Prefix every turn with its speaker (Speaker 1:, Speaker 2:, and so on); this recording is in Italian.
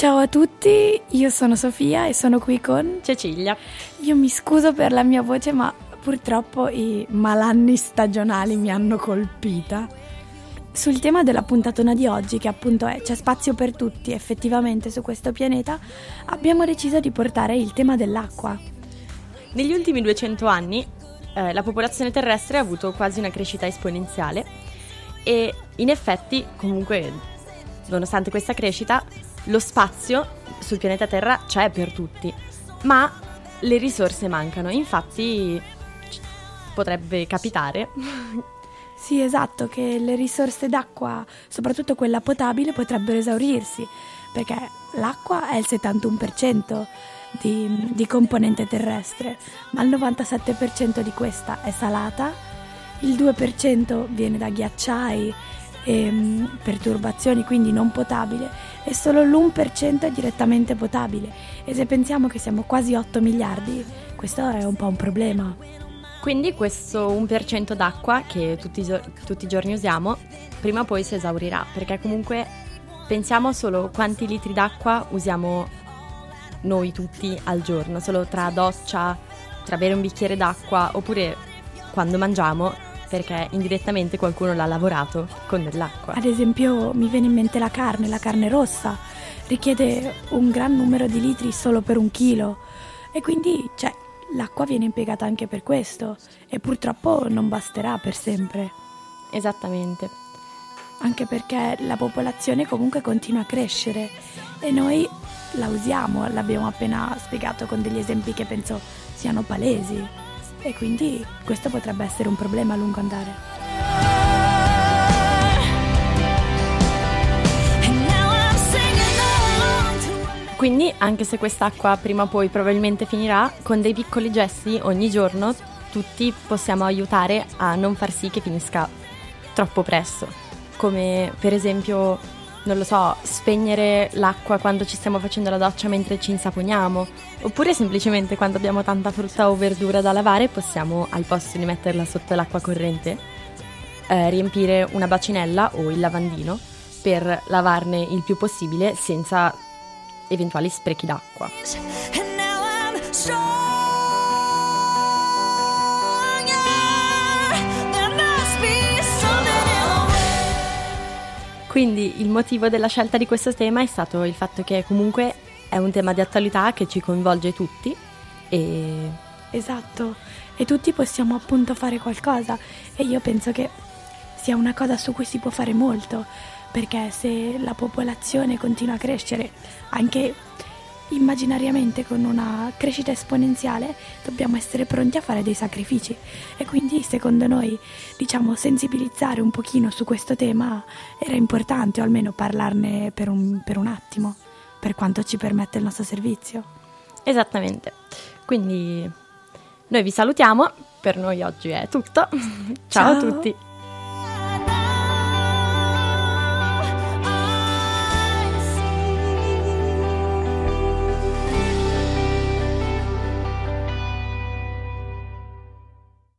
Speaker 1: Ciao a tutti, io sono Sofia e sono qui con
Speaker 2: Cecilia.
Speaker 1: Io mi scuso per la mia voce, ma purtroppo i malanni stagionali mi hanno colpita. Sul tema della puntatona di oggi, che appunto è c'è spazio per tutti effettivamente su questo pianeta, abbiamo deciso di portare il tema dell'acqua.
Speaker 2: Negli ultimi 200 anni la popolazione terrestre ha avuto quasi una crescita esponenziale e in effetti, comunque, nonostante questa crescita, lo spazio sul pianeta Terra c'è per tutti, ma le risorse mancano. Infatti potrebbe capitare
Speaker 1: Sì, esatto, che le risorse d'acqua, soprattutto quella potabile, potrebbero esaurirsi, perché l'acqua è il 71% di componente terrestre, ma il 97% di questa è salata, il 2% viene da ghiacciai e perturbazioni, quindi non potabile, e solo l'1% è direttamente potabile. E se pensiamo che siamo quasi 8 miliardi, questo è un po' un problema.
Speaker 2: Quindi questo 1% d'acqua che tutti i giorni usiamo, prima o poi si esaurirà, perché comunque pensiamo solo quanti litri d'acqua usiamo noi tutti al giorno, solo tra doccia, tra bere un bicchiere d'acqua, oppure quando mangiamo, perché indirettamente qualcuno l'ha lavorato con dell'acqua.
Speaker 1: Ad esempio mi viene in mente la carne rossa, richiede un gran numero di litri solo per 1 chilo, e quindi l'acqua viene impiegata anche per questo, e purtroppo non basterà per sempre.
Speaker 2: Esattamente.
Speaker 1: Anche perché la popolazione comunque continua a crescere e noi la usiamo, l'abbiamo appena spiegato con degli esempi che penso siano palesi, e quindi questo potrebbe essere un problema a lungo andare.
Speaker 2: Quindi, anche se quest'acqua prima o poi probabilmente finirà, con dei piccoli gesti ogni giorno tutti possiamo aiutare a non far sì che finisca troppo presto. Come per esempio, non lo so, spegnere l'acqua quando ci stiamo facendo la doccia mentre ci insaponiamo, oppure semplicemente quando abbiamo tanta frutta o verdura da lavare possiamo, al posto di metterla sotto l'acqua corrente, riempire una bacinella o il lavandino per lavarne il più possibile senza eventuali sprechi d'acqua. Quindi il motivo della scelta di questo tema è stato il fatto che comunque è un tema di attualità che ci coinvolge tutti e...
Speaker 1: Esatto, e tutti possiamo appunto fare qualcosa, e io penso che sia una cosa su cui si può fare molto, perché se la popolazione continua a crescere, anche immaginariamente con una crescita esponenziale, dobbiamo essere pronti a fare dei sacrifici, e quindi secondo noi, sensibilizzare un pochino su questo tema era importante, o almeno parlarne per un attimo, per quanto ci permette il nostro servizio.
Speaker 2: Esattamente, quindi noi vi salutiamo, per noi oggi è tutto. Ciao a tutti.